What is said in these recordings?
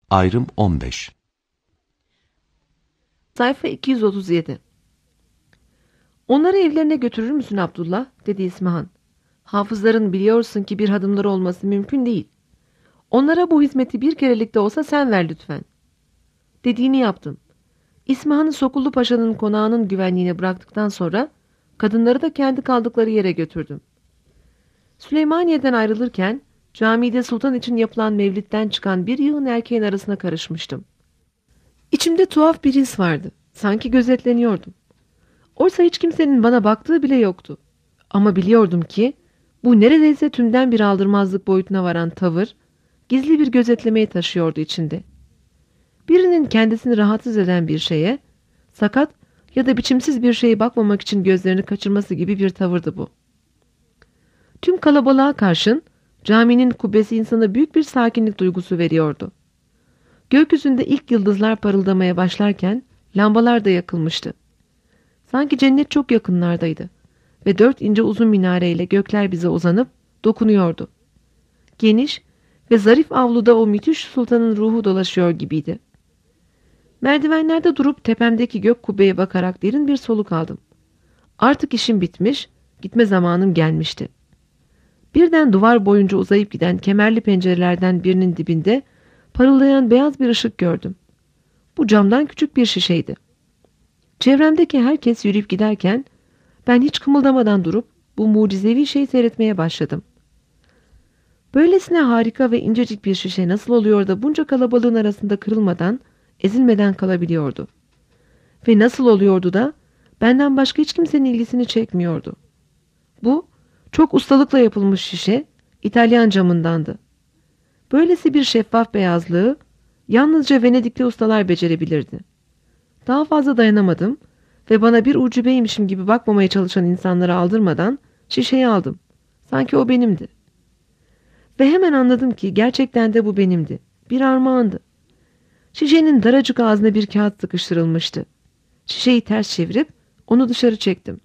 Ayrım 15. Sayfa 237. "Onları evlerine götürür müsün Abdullah?" dedi İsmihan. "Hafızların biliyorsun ki bir hadımları olması mümkün değil. Onlara bu hizmeti bir kerelik de olsa sen ver lütfen." Dediğini yaptım. İsmihan'ı Sokullu Paşa'nın konağının güvenliğine bıraktıktan sonra kadınları da kendi kaldıkları yere götürdüm. Süleymaniye'den ayrılırken camide sultan için yapılan mevlitten çıkan bir yığın erkeğin arasına karışmıştım. İçimde tuhaf bir his vardı. Sanki gözetleniyordum. Oysa hiç kimsenin bana baktığı bile yoktu. Ama biliyordum ki bu neredeyse tümden bir aldırmazlık boyutuna varan tavır gizli bir gözetlemeyi taşıyordu içinde. Birinin kendisini rahatsız eden bir şeye, sakat ya da biçimsiz bir şeye bakmamak için gözlerini kaçırması gibi bir tavırdı bu. Tüm kalabalığa karşın caminin kubbesi insana büyük bir sakinlik duygusu veriyordu. Gökyüzünde ilk yıldızlar parıldamaya başlarken lambalar da yakılmıştı. Sanki cennet çok yakınlardaydı ve 4 ince uzun minareyle gökler bize uzanıp dokunuyordu. Geniş ve zarif avluda o müthiş sultanın ruhu dolaşıyor gibiydi. Merdivenlerde durup tepemdeki gök kubbeye bakarak derin bir soluk aldım. Artık işim bitmiş, gitme zamanım gelmişti. Birden duvar boyunca uzayıp giden kemerli pencerelerden birinin dibinde parıldayan beyaz bir ışık gördüm. Bu camdan küçük bir şişeydi. Çevremdeki herkes yürüyüp giderken ben hiç kımıldamadan durup bu mucizevi şeyi seyretmeye başladım. Böylesine harika ve incecik bir şişe nasıl oluyor da bunca kalabalığın arasında kırılmadan, ezilmeden kalabiliyordu? Ve nasıl oluyordu da benden başka hiç kimsenin ilgisini çekmiyordu? Bu çok ustalıkla yapılmış şişe İtalyan camındandı. Böylesi bir şeffaf beyazlığı yalnızca Venedikli ustalar becerebilirdi. Daha fazla dayanamadım ve bana bir ucubeymişim gibi bakmamaya çalışan insanlara aldırmadan şişeyi aldım. Sanki o benimdi. Ve hemen anladım ki gerçekten de bu benimdi. Bir armağandı. Şişenin daracık ağzına bir kağıt sıkıştırılmıştı. Şişeyi ters çevirip onu dışarı çektim.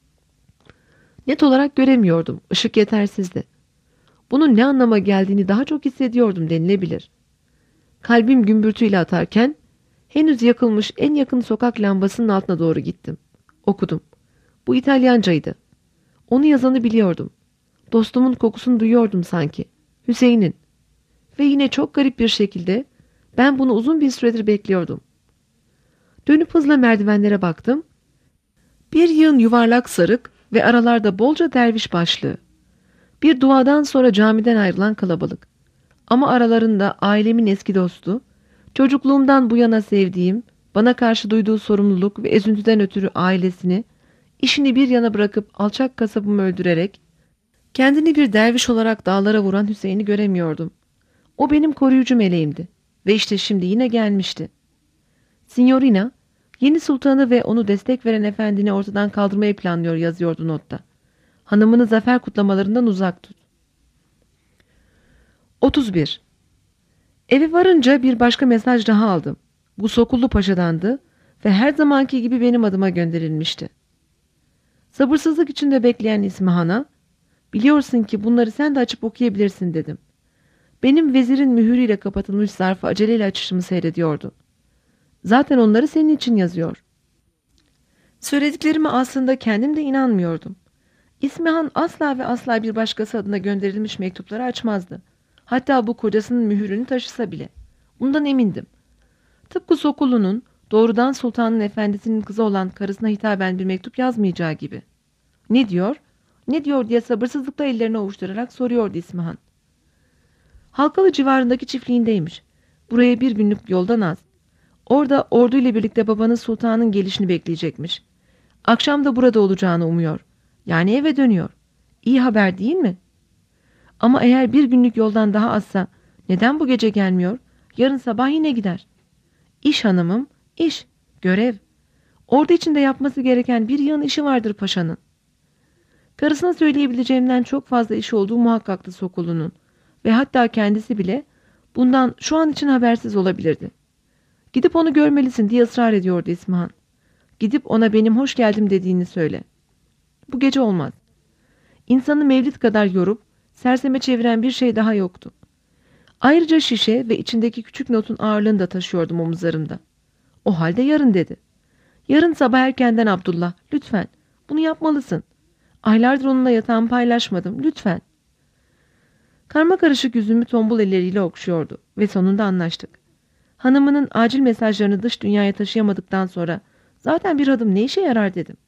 Net olarak göremiyordum. Işık yetersizdi. Bunun ne anlama geldiğini daha çok hissediyordum denilebilir. Kalbim gümbürtüyle atarken henüz yakılmış en yakın sokak lambasının altına doğru gittim. Okudum. Bu İtalyancaydı. Onu yazanı biliyordum. Dostumun kokusunu duyuyordum sanki. Hüseyin'in. Ve yine çok garip bir şekilde ben bunu uzun bir süredir bekliyordum. Dönüp hızla merdivenlere baktım. Bir yığın yuvarlak sarık ve aralarda bolca derviş başlığı. Bir duadan sonra camiden ayrılan kalabalık. Ama aralarında ailemin eski dostu, çocukluğumdan bu yana sevdiğim, bana karşı duyduğu sorumluluk ve üzüntüden ötürü ailesini, işini bir yana bırakıp alçak kasabımı öldürerek, kendini bir derviş olarak dağlara vuran Hüseyin'i göremiyordum. O benim koruyucu meleğimdi ve işte şimdi yine gelmişti. Signorina, yeni sultanı ve onu destek veren efendini ortadan kaldırmayı planlıyor yazıyordu notta. Hanımını zafer kutlamalarından uzak tut. 31. Eve varınca bir başka mesaj daha aldım. Bu Sokullu Paşa'dandı ve her zamanki gibi benim adıma gönderilmişti. Sabırsızlık içinde bekleyen İsmihan'a, "Biliyorsun ki bunları sen de açıp okuyabilirsin," dedim. Benim vezirin mühürüyle kapatılmış zarfı aceleyle açışımı seyrediyordu. "Zaten onları senin için yazıyor." Söylediklerime aslında kendim de inanmıyordum. İsmihan asla ve asla bir başkası adına gönderilmiş mektupları açmazdı. Hatta bu kocasının mühürünü taşısa bile. Bundan emindim. Tıpkı Sokullu'nun doğrudan sultanın efendisinin kızı olan karısına hitaben bir mektup yazmayacağı gibi. "Ne diyor? Ne diyor?" diye sabırsızlıkla ellerini ovuşturarak soruyordu İsmihan. Halkalı civarındaki çiftliğindeymiş. Buraya bir günlük yoldan az. Orada orduyla birlikte babanın sultanın gelişini bekleyecekmiş. Akşam da burada olacağını umuyor. Yani eve dönüyor. İyi haber değil mi? Ama eğer bir günlük yoldan daha azsa neden bu gece gelmiyor? Yarın sabah yine gider. İş hanımım, iş, görev. Ordu içinde yapması gereken bir yığın işi vardır paşanın. Karısına söyleyebileceğimden çok fazla iş olduğu muhakkaktı Sokullu'nun ve hatta kendisi bile bundan şu an için habersiz olabilirdi. "Gidip onu görmelisin," diye ısrar ediyordu İsmihan. "Gidip ona benim hoş geldim dediğini söyle." Bu gece olmaz. İnsanı mevlit kadar yorup serseme çeviren bir şey daha yoktu. Ayrıca şişe ve içindeki küçük notun ağırlığını da taşıyordum omuzlarımda. O halde yarın dedi. Yarın sabah erkenden Abdullah, lütfen. Bunu yapmalısın. Aylardır onunla yatağımı paylaşmadım, lütfen. Karmakarışık yüzümü tombul elleriyle okşuyordu ve sonunda anlaştık. Hanımının acil mesajlarını dış dünyaya taşıyamadıktan sonra zaten bir adım ne işe yarar dedim.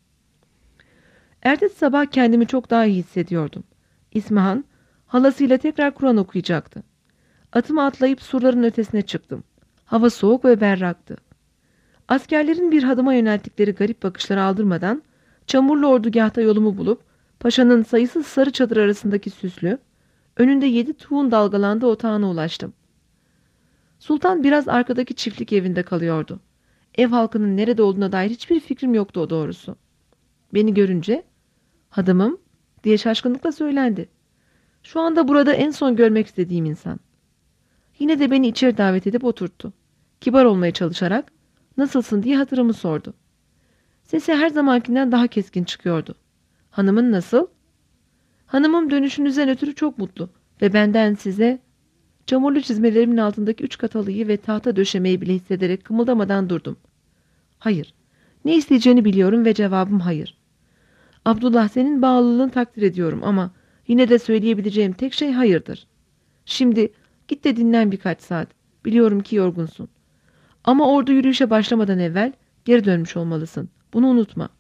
Ertesi sabah kendimi çok daha iyi hissediyordum. İsmihan, halasıyla tekrar Kur'an okuyacaktı. Atıma atlayıp surların ötesine çıktım. Hava soğuk ve berraktı. Askerlerin bir hadıma yönelttikleri garip bakışları aldırmadan çamurlu ordugahta yolumu bulup paşanın sayısız sarı çadır arasındaki süslü, önünde 7 tuğun dalgalandığı otağına ulaştım. Sultan biraz arkadaki çiftlik evinde kalıyordu. Ev halkının nerede olduğuna dair hiçbir fikrim yoktu o doğrusu. Beni görünce, "Hadımım," diye şaşkınlıkla söylendi. Şu anda burada en son görmek istediğim insan. Yine de beni içeri davet edip oturttu. Kibar olmaya çalışarak, "Nasılsın?" diye hatırımı sordu. Sesi her zamankinden daha keskin çıkıyordu. "Hanımın nasıl?" "Hanımım dönüşünüzden ötürü çok mutlu ve benden size..." Çamurlu çizmelerimin altındaki 3 kat halıyı ve tahta döşemeyi bile hissederek kımıldamadan durdum. "Hayır. Ne isteyeceğini biliyorum ve cevabım hayır. Abdullah, senin bağlılığını takdir ediyorum ama yine de söyleyebileceğim tek şey hayırdır. Şimdi git de dinlen birkaç saat. Biliyorum ki yorgunsun. Ama ordu yürüyüşe başlamadan evvel geri dönmüş olmalısın. Bunu unutma."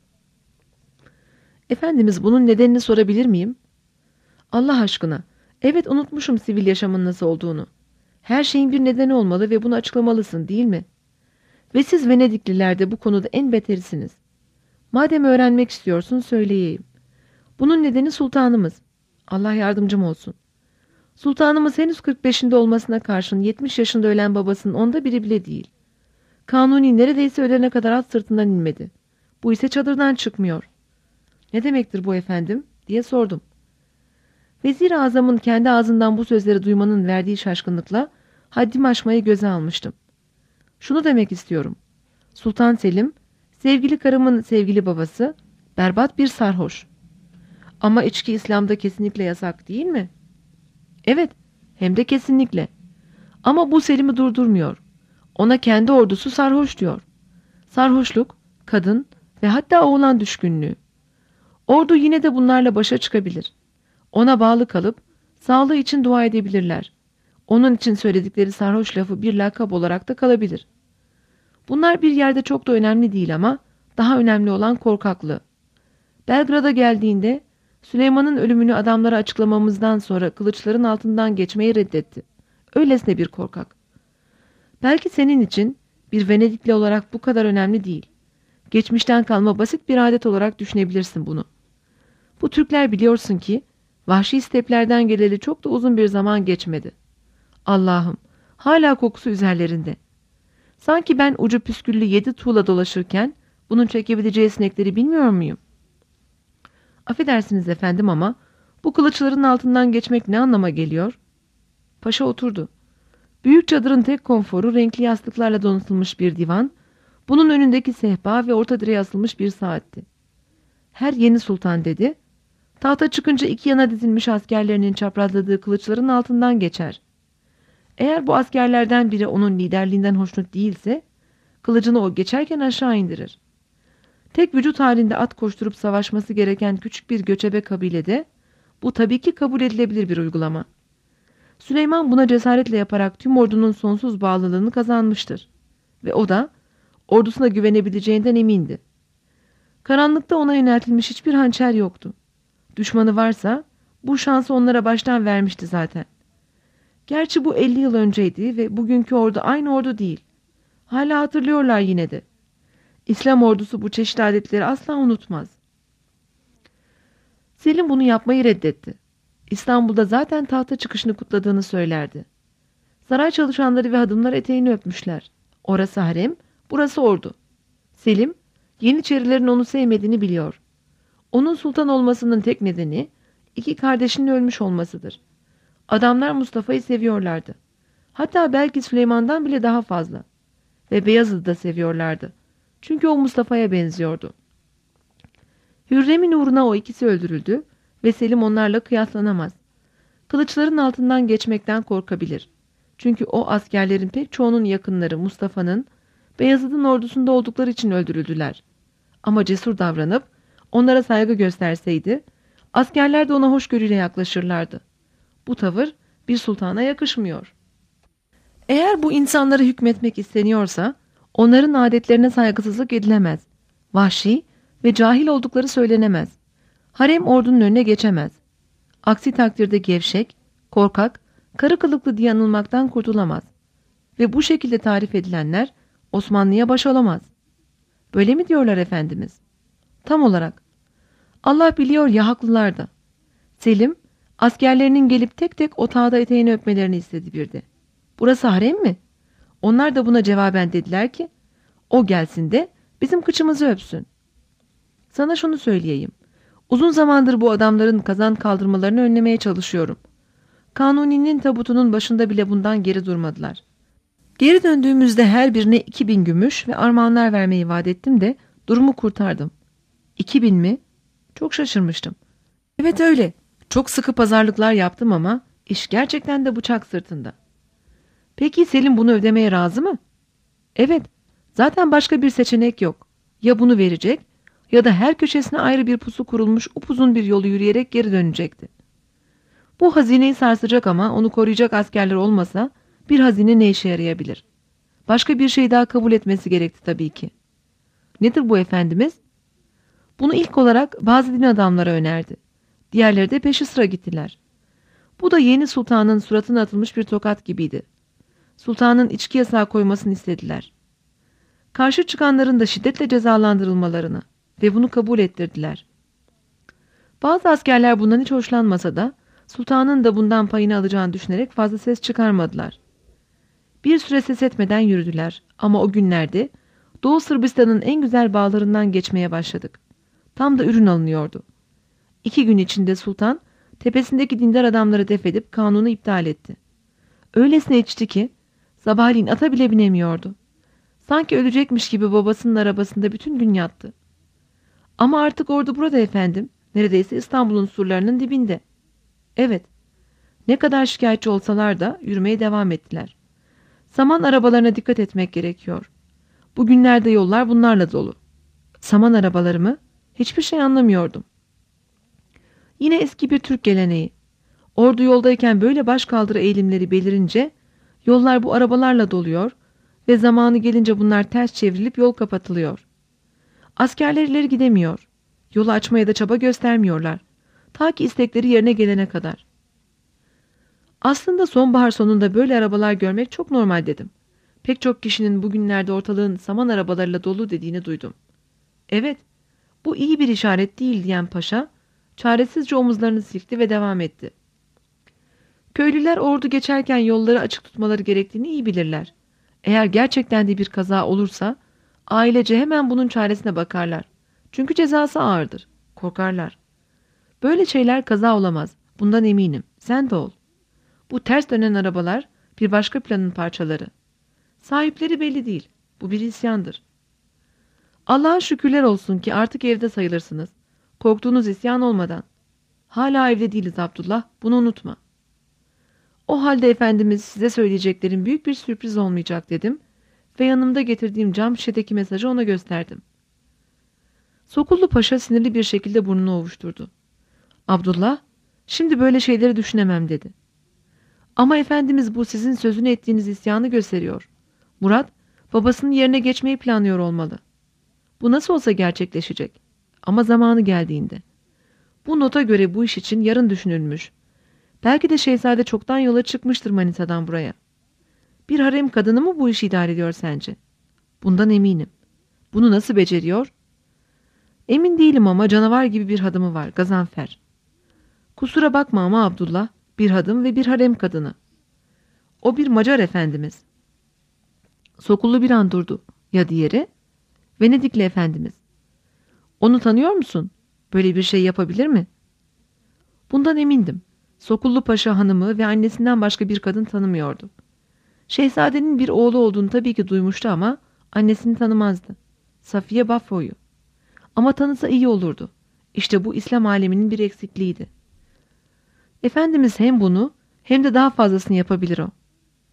"Efendimiz, bunun nedenini sorabilir miyim?" "Allah aşkına. Evet, unutmuşum sivil yaşamın nasıl olduğunu. Her şeyin bir nedeni olmalı ve bunu açıklamalısın, değil mi? Ve siz Venedikliler de bu konuda en beterisiniz. Madem öğrenmek istiyorsun, söyleyeyim. Bunun nedeni sultanımız. Allah yardımcım olsun. Sultanımız henüz 45'inde olmasına karşın 70 yaşında ölen babasının onda biri bile değil. Kanuni neredeyse ölene kadar at sırtından inmedi. Bu ise çadırdan çıkmıyor." "Ne demektir bu efendim?" diye sordum. Vezir-i Azam'ın kendi ağzından bu sözleri duymanın verdiği şaşkınlıkla haddimi aşmayı göze almıştım. "Şunu demek istiyorum. Sultan Selim, sevgili karımın sevgili babası, berbat bir sarhoş. Ama içki İslam'da kesinlikle yasak, değil mi?" "Evet, hem de kesinlikle. Ama bu Selim'i durdurmuyor. Ona kendi ordusu sarhoş diyor. Sarhoşluk, kadın ve hatta oğlan düşkünlüğü. Ordu yine de bunlarla başa çıkabilir. Ona bağlı kalıp sağlığı için dua edebilirler. Onun için söyledikleri sarhoş lafı bir lakap olarak da kalabilir. Bunlar bir yerde çok da önemli değil ama daha önemli olan korkaklığı. Belgrad'a geldiğinde Süleyman'ın ölümünü adamlara açıklamamızdan sonra kılıçların altından geçmeyi reddetti. Öylesine bir korkak. Belki senin için bir Venedikli olarak bu kadar önemli değil. Geçmişten kalma basit bir adet olarak düşünebilirsin bunu. Bu Türkler biliyorsun ki vahşi steplerden geleli çok da uzun bir zaman geçmedi. Allah'ım, hala kokusu üzerlerinde. Sanki ben ucu püsküllü 7 tuğla dolaşırken bunun çekebileceği sinekleri bilmiyor muyum? Affedersiniz efendim ama bu kılıçların altından geçmek ne anlama geliyor?" Paşa oturdu. Büyük çadırın tek konforu renkli yastıklarla donatılmış bir divan, bunun önündeki sehpa ve orta direğe asılmış bir saatti. "Her yeni sultan," dedi, "tahta çıkınca 2 yana dizilmiş askerlerinin çaprazladığı kılıçların altından geçer. Eğer bu askerlerden biri onun liderliğinden hoşnut değilse, kılıcını o geçerken aşağı indirir. Tek vücut halinde at koşturup savaşması gereken küçük bir göçebe kabilede bu tabii ki kabul edilebilir bir uygulama. Süleyman buna cesaretle yaparak tüm ordunun sonsuz bağlılığını kazanmıştır. Ve o da ordusuna güvenebileceğinden emindi. Karanlıkta ona yöneltilmiş hiçbir hançer yoktu. Düşmanı varsa bu şansı onlara baştan vermişti zaten. Gerçi bu 50 yıl önceydi ve bugünkü ordu aynı ordu değil. Hala hatırlıyorlar yine de. İslam ordusu bu çeşitli adetleri asla unutmaz." Selim bunu yapmayı reddetti. İstanbul'da zaten tahta çıkışını kutladığını söylerdi. Saray çalışanları ve hadımlar eteğini öpmüşler. Orası harem, burası ordu. Selim, Yeniçerilerin onu sevmediğini biliyor. Onun sultan olmasının tek nedeni 2 kardeşinin ölmüş olmasıdır. Adamlar Mustafa'yı seviyorlardı. Hatta belki Süleyman'dan bile daha fazla. Ve Beyazıt'ı da seviyorlardı. Çünkü o Mustafa'ya benziyordu. Hürrem'in uğruna o ikisi öldürüldü ve Selim onlarla kıyaslanamaz. Kılıçların altından geçmekten korkabilir. Çünkü o askerlerin pek çoğunun yakınları Mustafa'nın, Beyazıt'ın ordusunda oldukları için öldürüldüler. Ama cesur davranıp onlara saygı gösterseydi, askerler de ona hoşgörüyle yaklaşırlardı. Bu tavır bir sultana yakışmıyor. Eğer bu insanlara hükmetmek isteniyorsa, onların adetlerine saygısızlık edilemez. Vahşi ve cahil oldukları söylenemez. Harem ordunun önüne geçemez. Aksi takdirde gevşek, korkak, karı kılıklı diye anılmaktan kurtulamaz. Ve bu şekilde tarif edilenler Osmanlı'ya baş olamaz. Böyle mi diyorlar Efendimiz? Tam olarak. Allah biliyor ya haklılar da. Selim, askerlerinin gelip tek tek otağda eteğini öpmelerini istedi bir de. Burası harem mi? Onlar da buna cevaben dediler ki, o gelsin de bizim kıçımızı öpsün. Sana şunu söyleyeyim. Uzun zamandır bu adamların kazan kaldırmalarını önlemeye çalışıyorum. Kanuni'nin tabutunun başında bile bundan geri durmadılar. Geri döndüğümüzde her birine 2000 gümüş ve armağanlar vermeyi vaat ettim de durumu kurtardım. 2000 mi? Çok şaşırmıştım. Evet öyle. Çok sıkı pazarlıklar yaptım ama iş gerçekten de bıçak sırtında. Peki Selim bunu ödemeye razı mı? Evet. Zaten başka bir seçenek yok. Ya bunu verecek ya da her köşesine ayrı bir pusu kurulmuş upuzun bir yolu yürüyerek geri dönecekti. Bu hazineyi sarsacak ama onu koruyacak askerler olmasa bir hazine ne işe yarayabilir? Başka bir şey daha kabul etmesi gerekti tabii ki. Nedir bu Efendimiz? Bunu ilk olarak bazı din adamları önerdi. Diğerleri de peşi sıra gittiler. Bu da yeni sultanın suratına atılmış bir tokat gibiydi. Sultanın içki yasağı koymasını istediler. Karşı çıkanların da şiddetle cezalandırılmalarını ve bunu kabul ettirdiler. Bazı askerler bundan hiç hoşlanmasa da sultanın da bundan payını alacağını düşünerek fazla ses çıkarmadılar. Bir süre ses etmeden yürüdüler ama o günlerde Doğu Sırbistan'ın en güzel bağlarından geçmeye başladık. Tam da ürün alınıyordu. 2 gün içinde sultan tepesindeki dindar adamları def edip kanunu iptal etti. Öylesine içti ki sabahleyin ata bile binemiyordu. Sanki ölecekmiş gibi babasının arabasında bütün gün yattı. Ama artık ordu burada efendim. Neredeyse İstanbul'un surlarının dibinde. Evet. Ne kadar şikayetçi olsalar da yürümeye devam ettiler. Saman arabalarına dikkat etmek gerekiyor. Bugünlerde yollar bunlarla dolu. Saman arabaları mı? Hiçbir şey anlamıyordum. Yine eski bir Türk geleneği. Ordu yoldayken böyle başkaldırı eğilimleri belirince yollar bu arabalarla doluyor ve zamanı gelince bunlar ters çevrilip yol kapatılıyor. Askerler ileri gidemiyor. Yolu açmaya da çaba göstermiyorlar. Ta ki istekleri yerine gelene kadar. Aslında sonbahar sonunda böyle arabalar görmek çok normal dedim. Pek çok kişinin bugünlerde ortalığın saman arabalarıyla dolu dediğini duydum. Evet, bu iyi bir işaret değil diyen paşa, çaresizce omuzlarını silkti ve devam etti. Köylüler ordu geçerken yolları açık tutmaları gerektiğini iyi bilirler. Eğer gerçekten de bir kaza olursa, ailece hemen bunun çaresine bakarlar. Çünkü cezası ağırdır. Korkarlar. Böyle şeyler kaza olamaz. Bundan eminim. Sen de ol. Bu ters dönen arabalar bir başka planın parçaları. Sahipleri belli değil. Bu bir isyandır. Allah'a şükürler olsun ki artık evde sayılırsınız. Korktuğunuz isyan olmadan. Hala evde değiliz Abdullah. Bunu unutma. O halde Efendimiz size söyleyeceklerim büyük bir sürpriz olmayacak dedim ve yanımda getirdiğim cam şişedeki mesajı ona gösterdim. Sokullu Paşa sinirli bir şekilde burnunu ovuşturdu. Abdullah, şimdi böyle şeyleri düşünemem dedi. Ama Efendimiz bu sizin sözünü ettiğiniz isyanı gösteriyor. Murat, babasının yerine geçmeyi planlıyor olmalı. Bu nasıl olsa gerçekleşecek. Ama zamanı geldiğinde. Bu nota göre bu iş için yarın düşünülmüş. Belki de şehzade çoktan yola çıkmıştır Manisa'dan buraya. Bir harem kadını mı bu işi idare ediyor sence? Bundan eminim. Bunu nasıl beceriyor? Emin değilim ama canavar gibi bir hadımı var, Gazanfer. Kusura bakma ama Abdullah, bir hadım ve bir harem kadını. O bir Macar Efendimiz. Sokullu bir an durdu. Ya diğeri? Venedikli Efendimiz. Onu tanıyor musun? Böyle bir şey yapabilir mi? Bundan emindim. Sokullu Paşa hanımı ve annesinden başka bir kadın tanımıyordu. Şehzadenin bir oğlu olduğunu tabii ki duymuştu ama annesini tanımazdı. Safiye Baffo'yu. Ama tanısa iyi olurdu. İşte bu İslam aleminin bir eksikliğiydi. Efendimiz hem bunu hem de daha fazlasını yapabilir o.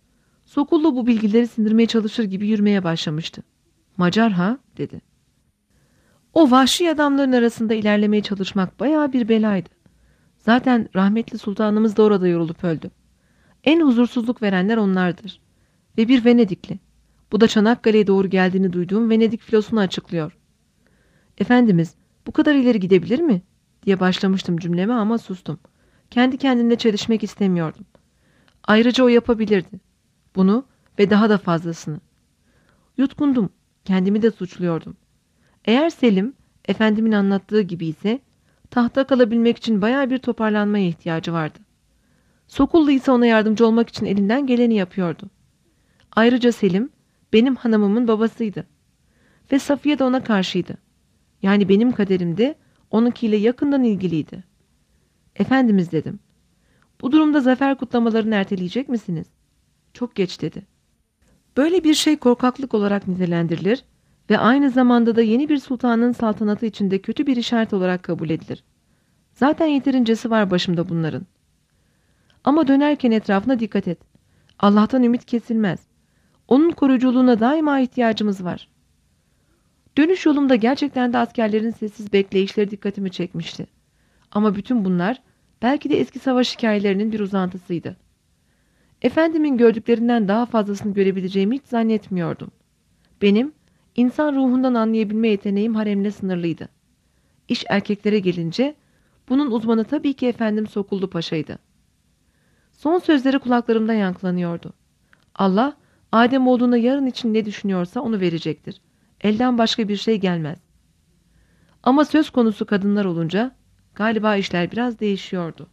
Sokullu bu bilgileri sindirmeye çalışır gibi yürümeye başlamıştı. Macar ha, dedi. O vahşi adamların arasında ilerlemeye çalışmak bayağı bir belaydı. Zaten rahmetli sultanımız da orada yorulup öldü. En huzursuzluk verenler onlardır. Ve bir Venedikli. Bu da Çanakkale'ye doğru geldiğini duyduğum Venedik filosunu açıklıyor. Efendimiz, bu kadar ileri gidebilir mi? Diye başlamıştım cümleme ama sustum. Kendi kendimle çelişmek istemiyordum. Ayrıca o yapabilirdi. Bunu ve daha da fazlasını. Yutkundum. Kendimi de suçluyordum. Eğer Selim, efendimin anlattığı gibi ise, tahta kalabilmek için bayağı bir toparlanmaya ihtiyacı vardı. Sokullu ise ona yardımcı olmak için elinden geleni yapıyordu. Ayrıca Selim, benim hanımımın babasıydı. Ve Safiye de ona karşıydı. Yani benim kaderim de onunkiyle yakından ilgiliydi. Efendimiz, dedim. Bu durumda zafer kutlamalarını erteleyecek misiniz? Çok geç, dedi. Böyle bir şey korkaklık olarak nitelendirilir ve aynı zamanda da yeni bir sultanın saltanatı içinde kötü bir işaret olarak kabul edilir. Zaten yeterincesi var başımda bunların. Ama dönerken etrafına dikkat et. Allah'tan ümit kesilmez. Onun koruyuculuğuna daima ihtiyacımız var. Dönüş yolumda gerçekten de askerlerin sessiz bekleyişleri dikkatimi çekmişti. Ama bütün bunlar belki de eski savaş hikayelerinin bir uzantısıydı. Efendimin gördüklerinden daha fazlasını görebileceğimi hiç zannetmiyordum. Benim, insan ruhundan anlayabilme yeteneğim haremle sınırlıydı. İş erkeklere gelince, bunun uzmanı tabii ki efendim Sokullu Paşa'ydı. Son sözleri kulaklarımda yankılanıyordu. Allah, Adem oğluna yarın için ne düşünüyorsa onu verecektir. Elden başka bir şey gelmez. Ama söz konusu kadınlar olunca, galiba işler biraz değişiyordu.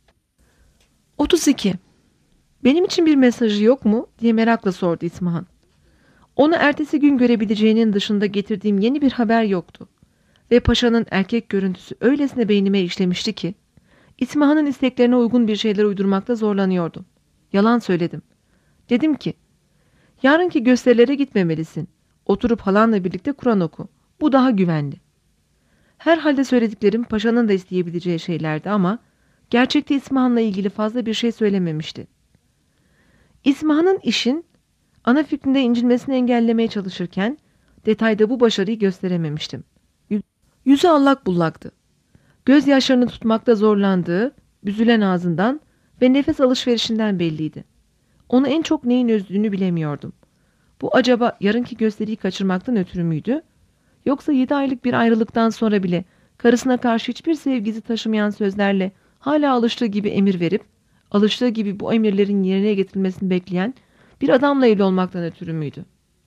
32. Benim için bir mesajı yok mu diye merakla sordu İsmahan. Onu ertesi gün görebileceğinin dışında getirdiğim yeni bir haber yoktu. Ve paşanın erkek görüntüsü öylesine beynime işlemişti ki, İsmahan'ın isteklerine uygun bir şeyler uydurmakta zorlanıyordum. Yalan söyledim. Dedim ki, yarınki gösterilere gitmemelisin. Oturup halanla birlikte Kur'an oku. Bu daha güvenli. Herhalde söylediklerim paşanın da isteyebileceği şeylerdi ama gerçekte İsmahan'la ilgili fazla bir şey söylememişti. İsmahan'ın işin ana fikrinde incinmesini engellemeye çalışırken detayda bu başarıyı gösterememiştim. Yüzü allak bullaktı. Gözyaşlarını tutmakta zorlandığı, büzülen ağzından ve nefes alışverişinden belliydi. Onu en çok neyin üzdüğünü bilemiyordum. Bu acaba yarınki gösteriyi kaçırmaktan ötürü müydü? Yoksa 7 aylık bir ayrılıktan sonra bile karısına karşı hiçbir sevgisi taşımayan sözlerle hala alıştığı gibi emir verip, alıştığı gibi bu emirlerin yerine getirilmesini bekleyen bir adamla evli olmaktan ötürü müydü?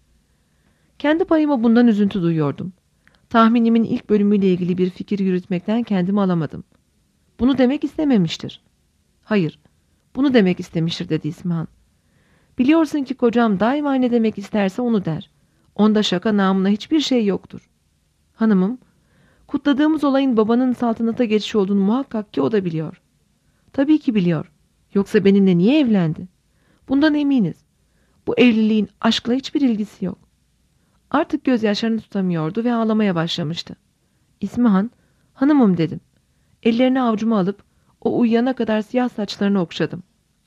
Kendi payıma bundan üzüntü duyuyordum. Tahminimin ilk bölümüyle ilgili bir fikir yürütmekten kendimi alamadım. Bunu demek istememiştir. Hayır, bunu demek istemiştir, dedi İsmahan. Biliyorsun ki kocam daima ne demek isterse onu der. Onda şaka namına hiçbir şey yoktur. Hanımım, kutladığımız olayın babanın saltanata geçişi olduğunu muhakkak ki o da biliyor. Tabii ki biliyor. Yoksa benimle niye evlendi? Bundan eminiz. Bu evliliğin aşkla hiçbir ilgisi yok. Artık gözyaşlarını tutamıyordu ve ağlamaya başlamıştı. İsmahan, hanımım, dedim. Ellerini avucuma alıp o uyuyana kadar siyah saçlarını okşadım.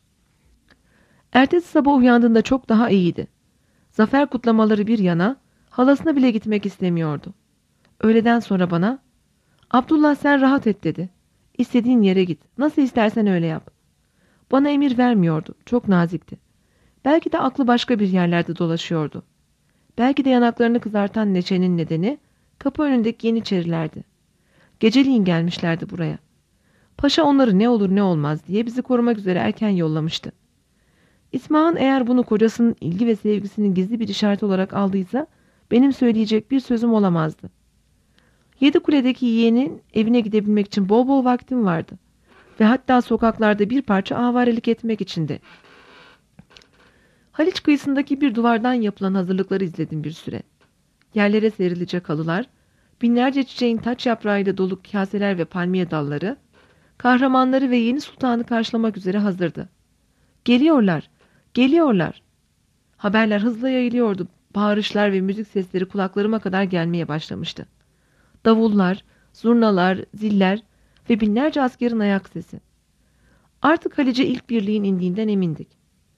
Ertesi sabah uyandığında çok daha iyiydi. Zafer kutlamaları bir yana, halasına bile gitmek istemiyordu. Öğleden sonra bana, Abdullah sen rahat et, dedi. İstediğin yere git, nasıl istersen öyle yap. Bana emir vermiyordu, çok nazikti. Belki de aklı başka bir yerlerde dolaşıyordu. Belki de yanaklarını kızartan neşenin nedeni, kapı önündeki yeniçerilerdi. Geceliğin gelmişlerdi buraya. Paşa onları ne olur ne olmaz diye bizi korumak üzere erken yollamıştı. İsmahan eğer bunu kocasının ilgi ve sevgisinin gizli bir işaret olarak aldıysa, benim söyleyecek bir sözüm olamazdı. Yedikule'deki yeğenin evine gidebilmek için bol bol vaktim vardı. Ve hatta sokaklarda bir parça avarelik etmek içindi. Haliç kıyısındaki bir duvardan yapılan hazırlıkları izledim bir süre. Yerlere serilecek halılar, binlerce çiçeğin taç yaprağıyla dolu kaseler ve palmiye dalları, kahramanları ve yeni sultanı karşılamak üzere hazırdı. Geliyorlar, geliyorlar. Haberler hızla yayılıyordu. Bağırışlar ve müzik sesleri kulaklarıma kadar gelmeye başlamıştı. Davullar, zurnalar, ziller ve binlerce askerin ayak sesi. Artık Haliç'e ilk birliğin indiğinden emindik.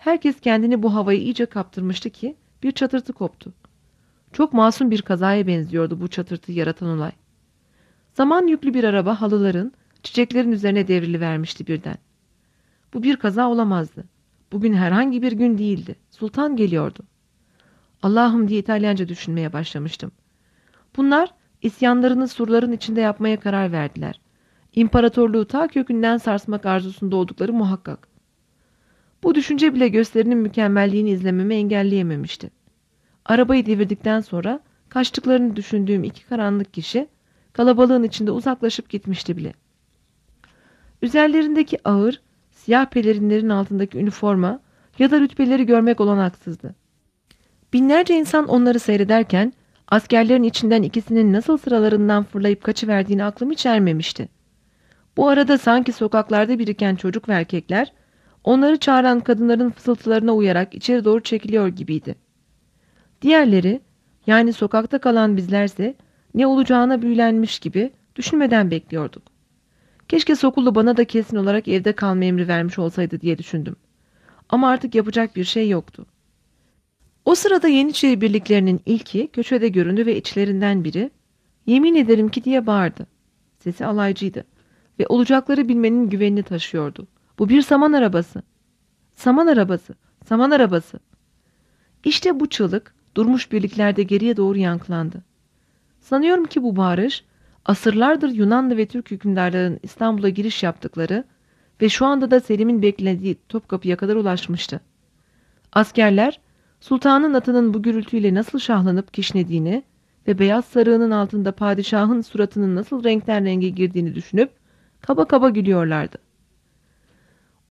Herkes kendini bu havayı iyice kaptırmıştı ki bir çatırtı koptu. Çok masum bir kazaya benziyordu bu çatırtıyı yaratan olay. Saman yüklü bir araba halıların, çiçeklerin üzerine devrilivermişti birden. Bu bir kaza olamazdı. Bugün herhangi bir gün değildi. Sultan geliyordu. Allah'ım diye İtalyanca düşünmeye başlamıştım. Bunlar isyanlarını surların içinde yapmaya karar verdiler. İmparatorluğu ta kökünden sarsmak arzusunda oldukları muhakkak. Bu düşünce bile gösterinin mükemmelliğini izlememi engelleyememişti. Arabayı devirdikten sonra kaçtıklarını düşündüğüm iki karanlık kişi kalabalığın içinde uzaklaşıp gitmişti bile. Üzerlerindeki ağır, siyah pelerinlerin altındaki üniforma ya da rütbeleri görmek olanaksızdı. Binlerce insan onları seyrederken askerlerin içinden ikisinin nasıl sıralarından fırlayıp kaçıverdiğini aklım hiç ermemişti. Bu arada sanki sokaklarda biriken çocuk ve erkekler onları çağıran kadınların fısıltılarına uyarak içeri doğru çekiliyor gibiydi. Diğerleri, yani sokakta kalan bizlerse ne olacağına büyülenmiş gibi düşünmeden bekliyorduk. Keşke Sokullu bana da kesin olarak evde kalma emri vermiş olsaydı diye düşündüm. Ama artık yapacak bir şey yoktu. O sırada Yeniçeri birliklerinin ilki köşede göründü ve içlerinden biri "Yemin ederim ki" diye bağırdı. Sesi alaycıydı ve olacakları bilmenin güvenini taşıyordu. Bu bir saman arabası. Saman arabası, saman arabası. İşte bu çığlık durmuş birliklerde geriye doğru yankılandı. Sanıyorum ki bu bağırış asırlardır Yunanlı ve Türk hükümdarların İstanbul'a giriş yaptıkları ve şu anda da Selim'in beklediği Topkapı'ya kadar ulaşmıştı. Askerler sultanın atının bu gürültüyle nasıl şahlanıp kişnediğini ve beyaz sarığının altında padişahın suratının nasıl renkten renge girdiğini düşünüp kaba kaba gülüyorlardı.